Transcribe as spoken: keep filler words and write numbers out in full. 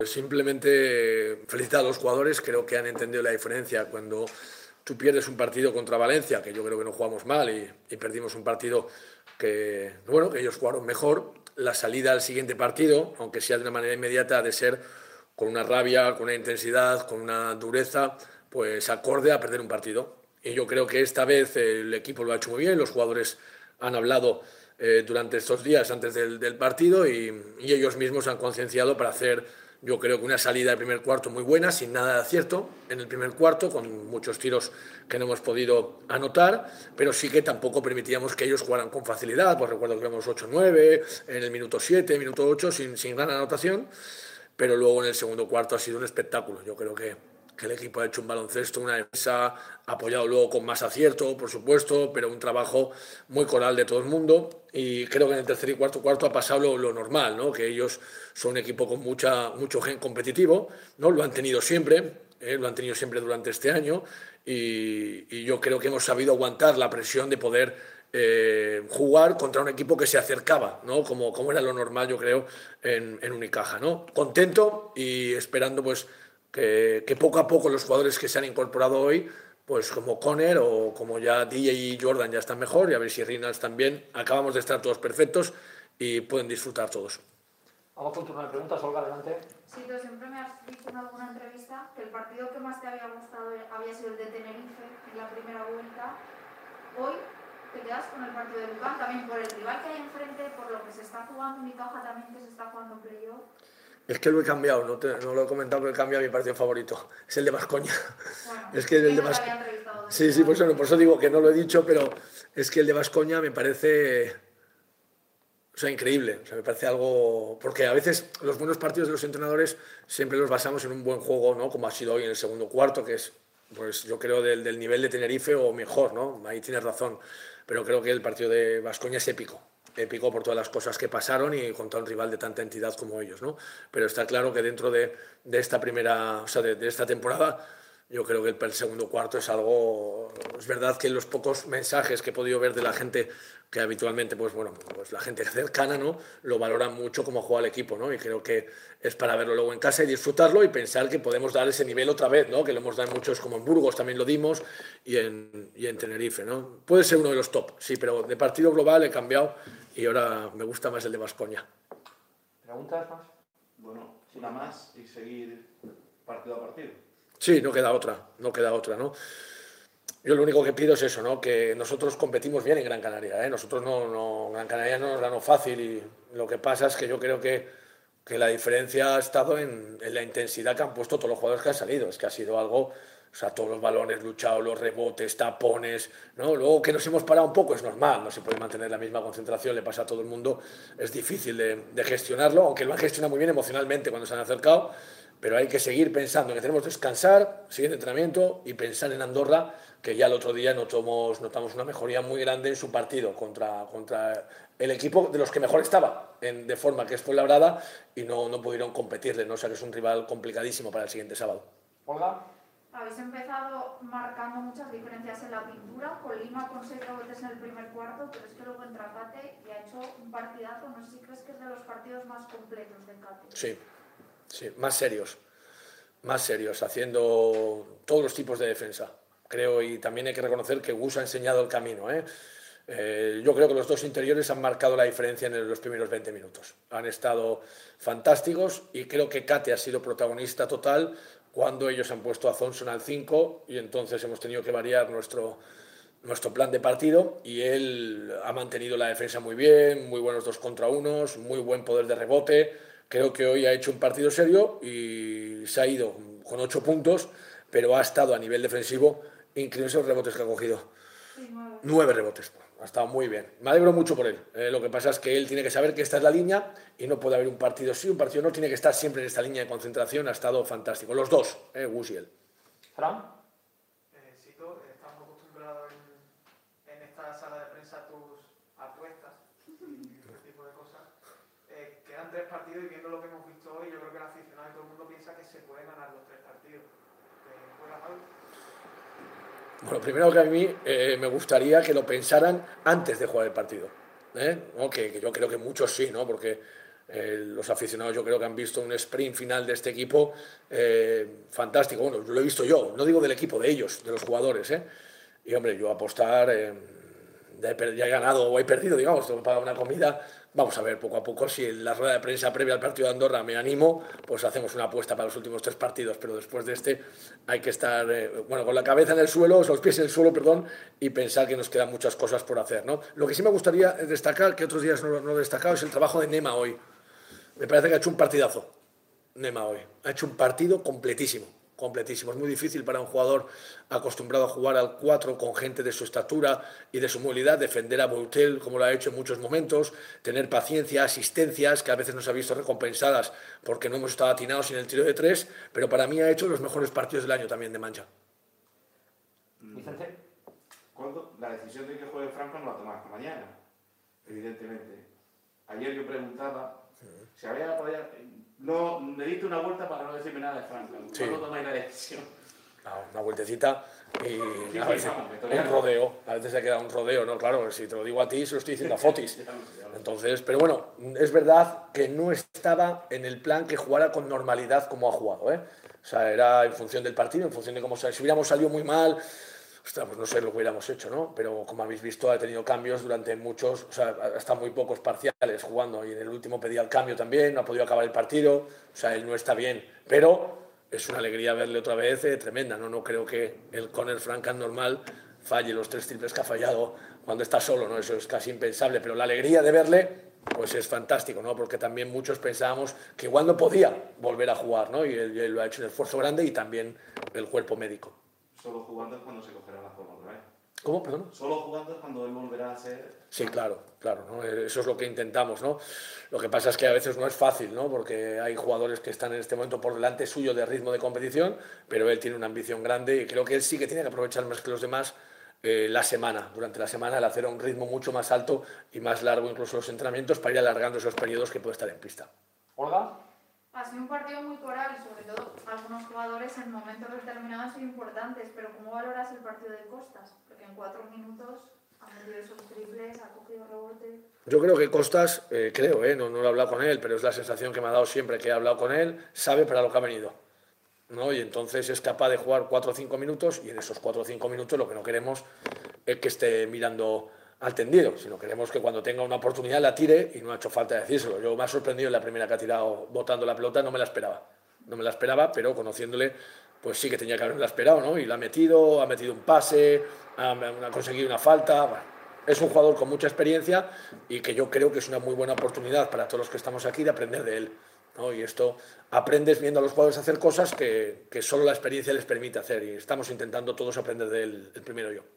Simplemente felicitar a los jugadores, creo que han entendido la diferencia cuando tú pierdes un partido contra Valencia, que yo creo que no jugamos mal y, y perdimos un partido que, bueno, que ellos jugaron mejor. La salida al siguiente partido, aunque sea de una manera inmediata, ha de ser con una rabia, con una intensidad, con una dureza, pues acorde a perder un partido. Y yo creo que esta vez el equipo lo ha hecho muy bien, los jugadores han hablado eh, durante estos días antes del, del partido y, y ellos mismos han concienciado para hacer, yo creo que una salida de primer cuarto muy buena, sin nada de acierto en el primer cuarto, con muchos tiros que no hemos podido anotar, pero sí que tampoco permitíamos que ellos jugaran con facilidad. Pues recuerdo que íbamos ocho nueve, en el minuto siete, minuto ocho, sin, sin gran anotación, pero luego en el segundo cuarto ha sido un espectáculo. Yo creo que, que el equipo ha hecho un baloncesto, una defensa, apoyado luego con más acierto, por supuesto, pero un trabajo muy coral de todo el mundo. Y creo que en el tercer y cuarto cuarto ha pasado lo, lo normal, ¿no? Que ellos son un equipo con mucha, mucho gen competitivo, ¿no? Lo han tenido siempre, ¿eh? Lo han tenido siempre durante este año y, y yo creo que hemos sabido aguantar la presión de poder eh, jugar contra un equipo que se acercaba, ¿no? Como, como era lo normal, yo creo, en, en Unicaja, ¿no? Contento y esperando, pues, que, que poco a poco los jugadores que se han incorporado hoy, pues como Conner o como ya D J y Jordan ya están mejor, y a ver si Reynolds también, acabamos de estar todos perfectos y pueden disfrutar todos. Vamos con turno de preguntas, Olga, adelante. Sí, tú siempre me has dicho en alguna entrevista que el partido que más te había gustado había sido el de Tenerife en la primera vuelta. Hoy te quedas con el partido de Luján, también por el rival que hay enfrente, por lo que se está jugando, Unicaja también que se está jugando en playoff. Es que lo he cambiado, no, te, no lo he comentado, pero he cambiado mi partido favorito. Es el de Baskonia. Bueno, es que el de Baskonia. Sí, sí, por eso, por eso digo que no lo he dicho, pero es que el de Baskonia me parece, o sea, increíble. O sea, me parece algo. Porque a veces los buenos partidos de los entrenadores siempre los basamos en un buen juego, ¿no? Como ha sido hoy en el segundo cuarto, que es, pues yo creo, del, del nivel de Tenerife o mejor, ¿no? Ahí tienes razón. Pero creo que el partido de Baskonia es épico. Épico por todas las cosas que pasaron y contra un rival de tanta entidad como ellos, ¿no? Pero está claro que dentro de, de esta primera, o sea, de, de esta temporada, yo creo que el, el segundo cuarto es algo. Es verdad que los pocos mensajes que he podido ver de la gente que habitualmente, pues bueno, pues la gente cercana, ¿no? Lo valoran mucho como juega el equipo, ¿no? Y creo que es para verlo luego en casa y disfrutarlo y pensar que podemos dar ese nivel otra vez, ¿no? Que lo hemos dado en muchos, como en Burgos también lo dimos y en, y en Tenerife, ¿no? Puede ser uno de los top, sí, pero de partido global he cambiado y ahora me gusta más el de Baskonia. ¿Preguntas más? Bueno, una más y seguir partido a partido. Sí, no queda otra, no queda otra, ¿no? Yo lo único que pido es eso, ¿no? Que nosotros competimos bien en Gran Canaria, ¿eh? Nosotros no, no, Gran Canaria no nos ganó fácil y lo que pasa es que yo creo que, que la diferencia ha estado en, en la intensidad que han puesto todos los jugadores que han salido. Es que ha sido algo, o sea, todos los balones luchados, los rebotes, tapones, ¿no? Luego que nos hemos parado un poco es normal, no se puede mantener la misma concentración, le pasa a todo el mundo, es difícil de, de gestionarlo, aunque lo han gestionado muy bien emocionalmente cuando se han acercado, pero hay que seguir pensando que tenemos que descansar, siguiente entrenamiento y pensar en Andorra, que ya el otro día notamos, notamos una mejoría muy grande en su partido contra, contra el equipo de los que mejor estaba, en, de forma que es Fuenlabrada, y no, no pudieron competirle, ¿no? O sea que es un rival complicadísimo para el siguiente sábado. Olga. Habéis empezado marcando muchas diferencias en la pintura, con Lima con seis rebotes en el primer cuarto, pero es que luego entra Cate y ha hecho un partidazo. No sé si crees que es de los partidos más completos de Cate. Sí, sí, más serios, más serios, haciendo todos los tipos de defensa, creo, y también hay que reconocer que Gus ha enseñado el camino, ¿eh? Eh, yo creo que los dos interiores han marcado la diferencia en los primeros veinte minutos. Han estado fantásticos y creo que Cate ha sido protagonista total cuando ellos han puesto a Thompson al cinco y entonces hemos tenido que variar nuestro, nuestro plan de partido y él ha mantenido la defensa muy bien, muy buenos dos contra unos, muy buen poder de rebote. Creo que hoy ha hecho un partido serio y se ha ido con ocho puntos, pero ha estado a nivel defensivo increíbles los rebotes que ha cogido. Sí, nueve. Nueve rebotes. Ha estado muy bien. Me alegro mucho por él. Eh, lo que pasa es que él tiene que saber que esta es la línea y no puede haber un partido sí, un partido no. Tiene que estar siempre en esta línea de concentración. Ha estado fantástico. Los dos, eh, Gus y él. Fran. Eh, Sito, estamos acostumbrados en, en esta sala de prensa a tus apuestas y este tipo de cosas. Eh, quedan tres partidos y viendo lo que hemos visto hoy, yo creo que el aficionado y todo el mundo piensa que se pueden ganar los tres partidos. Eh, ¿Juegas algo? Bueno, primero que a mí eh, me gustaría que lo pensaran antes de jugar el partido, ¿eh? ¿No? Que, que yo creo que muchos sí, ¿no? Porque Eh, los aficionados yo creo que han visto un sprint final de este equipo eh, fantástico. Bueno, lo he visto yo, no digo del equipo, de ellos, de los jugadores, ¿eh? Y hombre, yo apostar, eh, ya, he, ya he ganado o he perdido, digamos, tengo que pagar una comida. Vamos a ver poco a poco si en la rueda de prensa previa al partido de Andorra me animo, pues hacemos una apuesta para los últimos tres partidos, pero después de este hay que estar, eh, bueno, con la cabeza en el suelo, o los pies en el suelo, perdón, y pensar que nos quedan muchas cosas por hacer, ¿no? Lo que sí me gustaría destacar, que otros días no, no he destacado, es el trabajo de Nema hoy. Me parece que ha hecho un partidazo, Nema hoy. Ha hecho un partido completísimo, completísimo. Es muy difícil para un jugador acostumbrado a jugar al cuatro con gente de su estatura y de su movilidad, defender a Boutel como lo ha hecho en muchos momentos, tener paciencia, asistencias, que a veces nos ha visto recompensadas porque no hemos estado atinados en el tiro de tres, pero para mí ha hecho los mejores partidos del año también de Mancha. Vicente. ¿Cuándo? La decisión de que juegue Franco no la tomaste mañana, evidentemente. Ayer yo preguntaba si había podido... No, me diste una vuelta para no decirme nada de Franco. ¿Cuándo Sí. tomáis la decisión? No, una vueltecita y Sí, a sí, veces vamos, que todavía un no. rodeo. A veces se queda un rodeo, ¿no? Claro, si te lo digo a ti, se lo estoy diciendo a Fotis. Entonces, pero bueno, es verdad que no estaba en el plan que jugara con normalidad como ha jugado, ¿eh? O sea, era en función del partido, en función de cómo... Si hubiéramos salido muy mal, ostras, pues no sé lo que hubiéramos hecho, ¿no? Pero como habéis visto, ha tenido cambios durante muchos, o sea, hasta muy pocos parciales jugando. Y en el último pedía el cambio también, no ha podido acabar el partido. O sea, él no está bien. Pero es una alegría verle otra vez, eh, tremenda, ¿no? No creo que el Conor Francan normal falle los tres triples que ha fallado cuando está solo, ¿no? Eso es casi impensable. Pero la alegría de verle, pues es fantástico, ¿no? Porque también muchos pensábamos que igual no podía volver a jugar, ¿no? Y él, él lo ha hecho un esfuerzo grande y también el cuerpo médico. Solo jugando es cuando se cogerá la forma otra vez. ¿Cómo? Perdón. Solo jugando es cuando él volverá a ser... Sí, claro, claro, ¿no? Eso es lo que intentamos, ¿no? Lo que pasa es que a veces no es fácil, ¿no? Porque hay jugadores que están en este momento por delante suyo de ritmo de competición, pero él tiene una ambición grande y creo que él sí que tiene que aprovechar más que los demás eh, la semana, durante la semana, el hacer un ritmo mucho más alto y más largo incluso los entrenamientos para ir alargando esos periodos que puede estar en pista. Olga. Ha sido un partido muy coral y sobre todo algunos jugadores en momentos determinados son importantes, pero ¿cómo valoras el partido de Costas? Porque en cuatro minutos ha metido esos triples, ha cogido rebote. Yo creo que Costas, eh, creo, eh, no, no lo he hablado con él, pero es la sensación que me ha dado siempre que he hablado con él, sabe para lo que ha venido, ¿no? Y entonces es capaz de jugar cuatro o cinco minutos y en esos cuatro o cinco minutos lo que no queremos es que esté mirando al tendido, sino queremos que cuando tenga una oportunidad la tire y no ha hecho falta decírselo. Yo me ha sorprendido en la primera que ha tirado botando la pelota, no me la esperaba. No me la esperaba, pero conociéndole, pues sí que tenía que haberme la esperado, ¿no? Y la ha metido, ha metido un pase, ha, ha conseguido una falta. Bueno, es un jugador con mucha experiencia y que yo creo que es una muy buena oportunidad para todos los que estamos aquí de aprender de él, ¿no? Y esto, aprendes viendo a los jugadores hacer cosas que, que solo la experiencia les permite hacer y estamos intentando todos aprender de él, el primero yo.